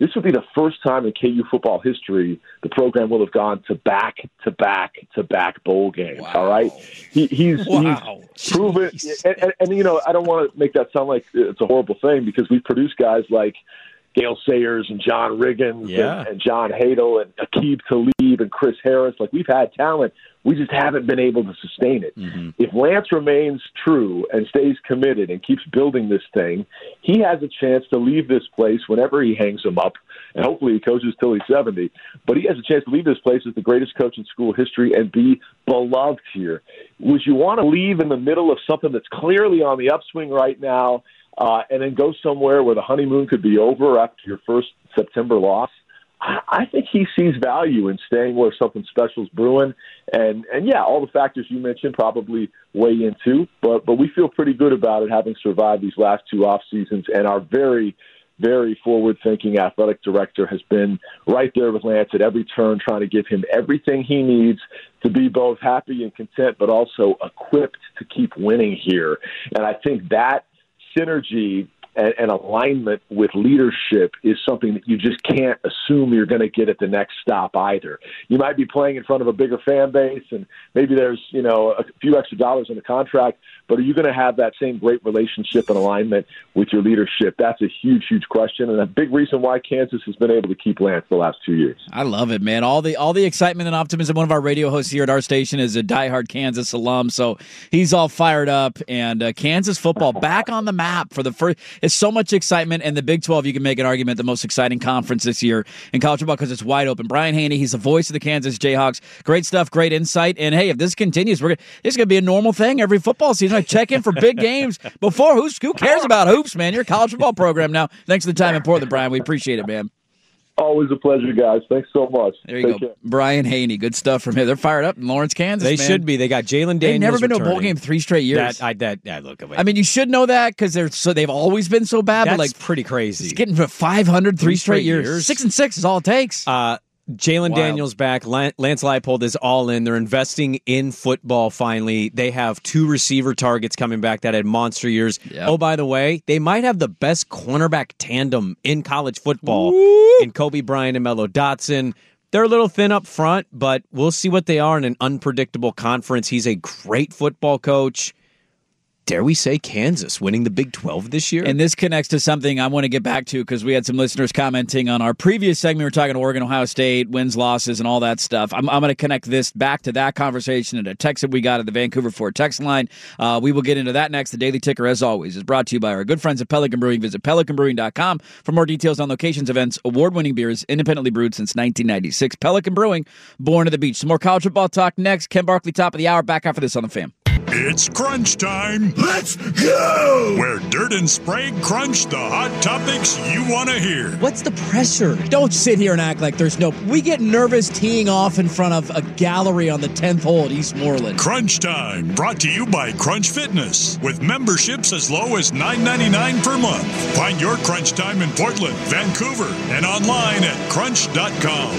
this would be the first time in K U football history the program will have gone to back to back to back bowl games. Wow. All right, he, he's, wow. he's proven, and, and, and you know, I don't want to make that sound like it's a horrible thing because we've produced guys like Gale Sayers and John Riggins yeah. and, and John Hadel and Aqib Talib and Chris Harris. Like, we've had talent. We just haven't been able to sustain it. Mm-hmm. If Lance remains true and stays committed and keeps building this thing, he has a chance to leave this place whenever he hangs him up, and hopefully he coaches till he's seventy. But he has a chance to leave this place as the greatest coach in school history and be beloved here. Would you want to leave in the middle of something that's clearly on the upswing right now, Uh, and then go somewhere where the honeymoon could be over after your first September loss? I, I think he sees value in staying where something special is brewing. And, and yeah, all the factors you mentioned probably weigh in too, but, but we feel pretty good about it, having survived these last two off seasons, and our very, very forward-thinking athletic director has been right there with Lance at every turn, trying to give him everything he needs to be both happy and content, but also equipped to keep winning here. And I think that synergy and, and alignment with leadership is something that you just can't assume you're going to get at the next stop either. You might be playing in front of a bigger fan base, and maybe there's, you know, a few extra dollars in the contract, but are you going to have that same great relationship and alignment with your leadership? That's a huge, huge question, and a big reason why Kansas has been able to keep Lance the last two years. I love it, man. All the all the excitement and optimism. One of our radio hosts here at our station is a diehard Kansas alum, so he's all fired up. And uh, Kansas football back on the map for the first. It's so much excitement, and the Big twelve, you can make an argument, the most exciting conference this year in college football because it's wide open. Brian Haney, he's the voice of the Kansas Jayhawks. Great stuff, great insight. And hey, if this continues, we're gonna, this is going to be a normal thing every football season. I check in for big games before. Who's, who cares about hoops, man? You're a college football program now. Thanks for the time in Portland, Brian. We appreciate it, man. Always a pleasure, guys. Thanks so much. There you Take go. Care. Brian Haney. Good stuff from him. They're fired up in Lawrence, Kansas, They man. should be. They got Jalen Daniels They've never been returning. to a bowl game three straight years. That, I, that, yeah, look, I mean, you should know that because they're so they've always been so bad. That's but like pretty crazy. It's getting to five hundred three, Three straight, straight years. years. Six and six is all it takes. Uh, Jalen Wild. Daniels back. Lance Leipold is all in. They're investing in football finally. They have two receiver targets coming back that had monster years. Yep. Oh, by the way, they might have the best cornerback tandem in college football in Kobe Bryant and Melo Dotson. They're a little thin up front, but we'll see what they are in an unpredictable conference. He's a great football coach. Dare we say Kansas winning the Big twelve this year? And this connects to something I want to get back to because we had some listeners commenting on our previous segment. We were talking Oregon, Ohio State, wins, losses, and all that stuff. I'm, I'm going to connect this back to that conversation and a text that we got at the Vancouver Ford text line. Uh, we will get into that next. The Daily Ticker, as always, is brought to you by our good friends at Pelican Brewing. Visit pelican brewing dot com for more details on locations, events, award-winning beers, independently brewed since nineteen ninety-six. Pelican Brewing, born to the beach. Some more college football talk next. Ken Barkley, top of the hour. Back after this on the Fan. It's crunch time. Let's go! Where Dirt and Sprague crunch the hot topics you want to hear. What's the pressure? Don't sit here and act like there's no... We get nervous teeing off in front of a gallery on the tenth hole at East Moreland. Crunch time, brought to you by Crunch Fitness, with memberships as low as nine ninety-nine per month. Find your crunch time in Portland, Vancouver, and online at crunch dot com.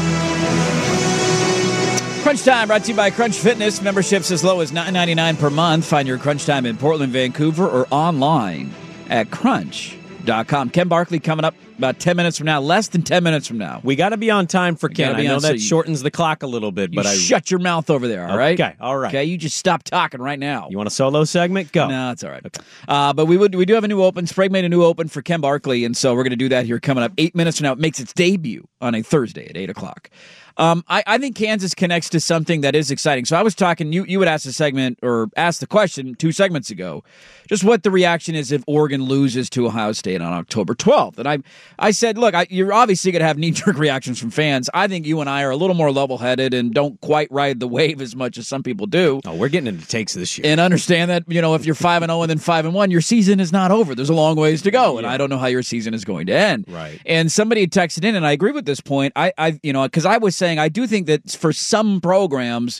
Crunch Time brought to you by Crunch Fitness. Memberships as low as nine ninety-nine per month. Find your Crunch Time in Portland, Vancouver, or online at crunch dot com. Ken Barkley coming up about ten minutes from now, less than ten minutes from now. We got to be on time for Ken. I know on, that so you, shortens the clock a little bit, you but I shut your mouth over there, all right? Okay, all right. Okay, you just stop talking right now. You want a solo segment? Go. No, it's all right. Okay. Uh, but we would we do have a new open. Sprague made a new open for Ken Barkley, and so we're going to do that here coming up eight minutes from now. It makes its debut on a Thursday at eight o'clock. Um, I, I think Kansas connects to something that is exciting. So I was talking, you you would ask the segment or ask the question two segments ago, just what the reaction is if Oregon loses to Ohio State on October twelfth. And I I said, look, I, you're obviously going to have knee-jerk reactions from fans. I think you and I are a little more level-headed and don't quite ride the wave as much as some people do. Oh, we're getting into takes this year. And understand that, you know, if you're five and oh and then five and one, your season is not over. There's a long ways to go, and Yeah. I don't know how your season is going to end. Right. And somebody had texted in, and I agree with this point. I, I you know, because I was saying I do think that for some programs,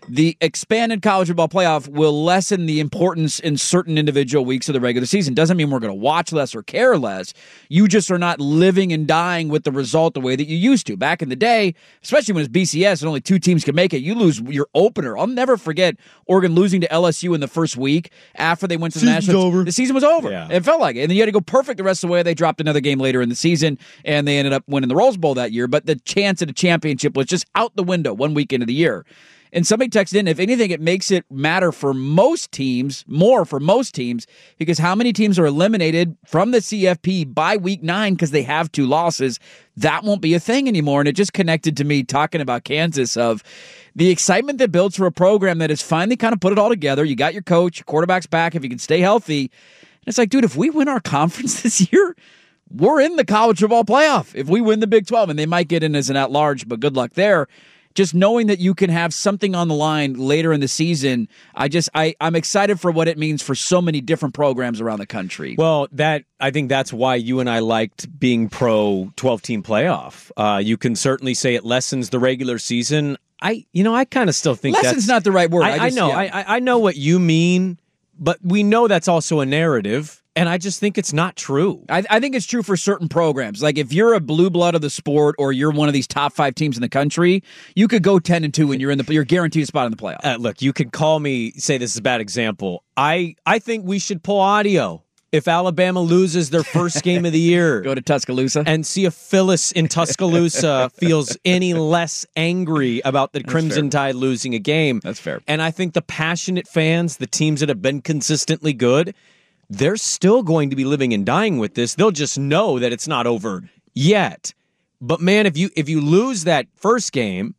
the expanded college football playoff will lessen the importance in certain individual weeks of the regular season. Doesn't mean we're going to watch less or care less. You just are not living and dying with the result the way that you used to. Back in the day, especially when it's B C S and only two teams can make it, you lose your opener. I'll never forget Oregon losing to L S U in the first week after they went to the Season's national. over. The season was over. Yeah. It felt like it. And then you had to go perfect the rest of the way. They dropped another game later in the season, and they ended up winning the Rose Bowl that year. But the chance at a championship was just out the window one week into the year. And somebody texted in, if anything, it makes it matter for most teams, more for most teams, because how many teams are eliminated from the C F P by week nine because they have two losses? That won't be a thing anymore. And it just connected to me talking about Kansas of the excitement that builds for a program that has finally kind of put it all together. You got your coach, your quarterback's back if you can stay healthy. And it's like, dude, if we win our conference this year, we're in the college football playoff. If we win the Big twelve, and they might get in as an at-large, but good luck there. Just knowing that you can have something on the line later in the season, I just I, I'm excited for what it means for so many different programs around the country. Well, that I think that's why you and I liked being pro twelve-team playoff. Uh, you can certainly say it lessens the regular season. I, you know, I kind of still think lessons that's not the right word. I, I, just, I know, yeah. I, I know what you mean, but we know that's also a narrative. And I just think it's not true. I, I think it's true for certain programs. Like if you're a blue blood of the sport, or you're one of these top five teams in the country, you could go ten and two, and you're in the you're guaranteed a spot in the playoff. Uh, look, you could call me say this is a bad example. I I think we should pull audio if Alabama loses their first game of the year. Go to Tuscaloosa and see if Phyllis in Tuscaloosa feels any less angry about the That's Crimson fair. Tide losing a game. That's fair. And I think the passionate fans, the teams that have been consistently good, they're still going to be living and dying with this. They'll just know that it's not over yet. But man, if you if you lose that first game,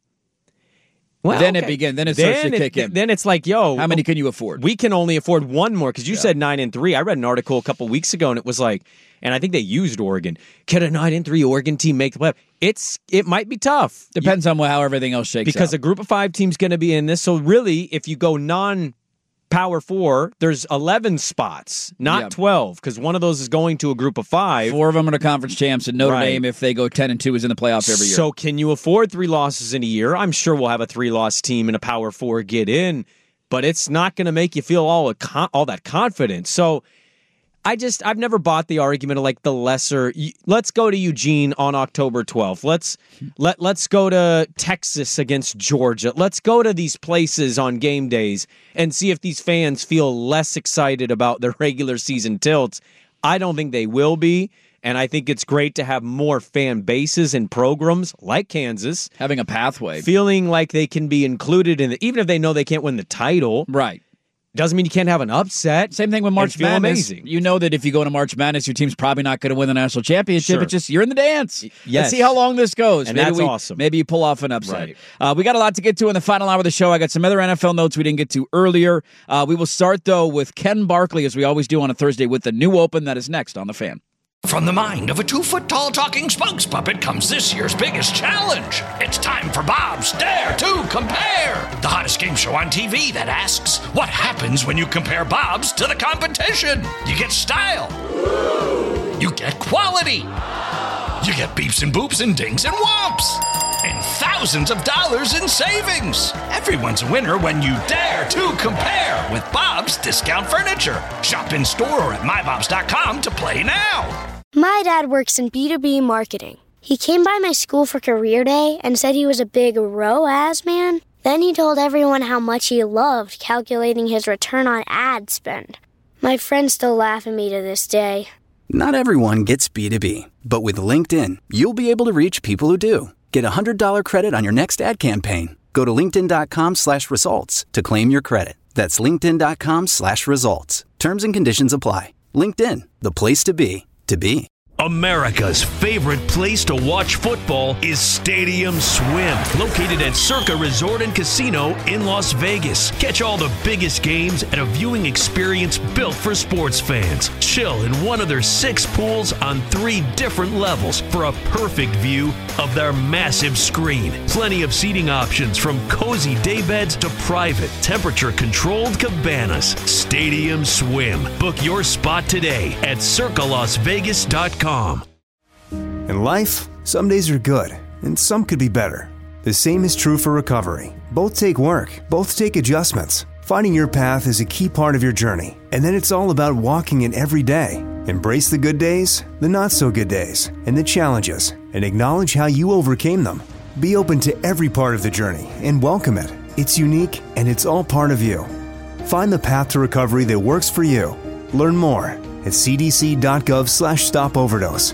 well, then okay. it begins. Then it starts then to it, kick in. Then it's like, yo, how many can you afford? We can only afford one more because you Yeah. said nine and three. I read an article a couple weeks ago, and it was like, and I think they used Oregon. Can a nine and three Oregon team make the playoff? It's it might be tough. Depends you, on how everything else shakes because out. a group of five team's going to be in this. So really, if you go non. Power four, there's eleven spots, not Yep. twelve, because one of those is going to a group of five. Four of them are the conference champs, and Notre Right. Dame, if they go ten and two, is in the playoff every year. So can you afford three losses in a year? I'm sure we'll have a three-loss team and a Power Four get in, but it's not going to make you feel all a con- all that confident. So I just I've never bought the argument of like the lesser. Let's go to Eugene on October twelfth. Let's let let's go to Texas against Georgia. Let's go to these places on game days and see if these fans feel less excited about their regular season tilts. I don't think they will be. And I think it's great to have more fan bases and programs like Kansas having a pathway, feeling like they can be included in it, even if they know they can't win the title. Right. Doesn't mean you can't have an upset. Same thing with March Madness. Amazing. You know that if you go to March Madness, your team's probably not going to win the national championship. Sure. It's just you're in the dance. Yes. Let's see how long this goes. And maybe that's we, awesome. Maybe you pull off an upset. Right. Uh, we got a lot to get to in the final hour of the show. I got some other N F L notes we didn't get to earlier. Uh, we will start, though, with Ken Barkley, as we always do on a Thursday, with the new open that is next on The Fan. From the mind of a two-foot-tall talking spokes puppet comes this year's biggest challenge. It's time for Bob's Dare to Compare, the hottest game show on T V that asks, what happens when you compare Bob's to the competition? You get style. You get quality. You get beeps and boops and dings and whomps. And thousands of dollars in savings. Everyone's a winner when you dare to compare with Bob's Discount Furniture. Shop in store or at my bobs dot com to play now. My dad works in B two B marketing. He came by my school for career day and said he was a big R O A S man. Then he told everyone how much he loved calculating his return on ad spend. My friends still laugh at me to this day. Not everyone gets B two B, but with LinkedIn, you'll be able to reach people who do. Get a one hundred dollars credit on your next ad campaign. Go to linkedin.com slash results to claim your credit. That's linkedin.com slash results. Terms and conditions apply. LinkedIn, the place to be, to be. America's favorite place to watch football is Stadium Swim, located at Circa Resort and Casino in Las Vegas. Catch all the biggest games at a viewing experience built for sports fans. Chill in one of their six pools on three different levels for a perfect view of their massive screen. Plenty of seating options from cozy daybeds to private, temperature-controlled cabanas. Stadium Swim. Book your spot today at circa las vegas dot com. In life, some days are good, and some could be better. The same is true for recovery. Both take work, both take adjustments. Finding your path is a key part of your journey, and then it's all about walking it every day. Embrace the good days, the not so good days, and the challenges, and acknowledge how you overcame them. Be open to every part of the journey and welcome it. It's unique and it's all part of you. Find the path to recovery that works for you. Learn more at c d c dot gov slash stop overdose.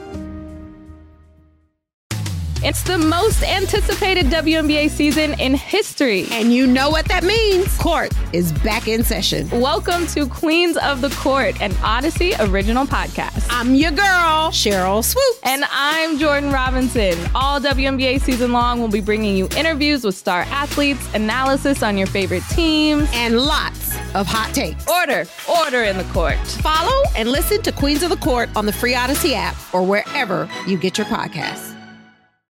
It's the most anticipated W N B A season in history. And you know what that means. Court is back in session. Welcome to Queens of the Court, an Odyssey original podcast. I'm your girl, Cheryl Swoop. And I'm Jordan Robinson. All W N B A season long, we'll be bringing you interviews with star athletes, analysis on your favorite teams, and lots of hot takes. Order, order in the court. Follow and listen to Queens of the Court on the free Odyssey app or wherever you get your podcasts.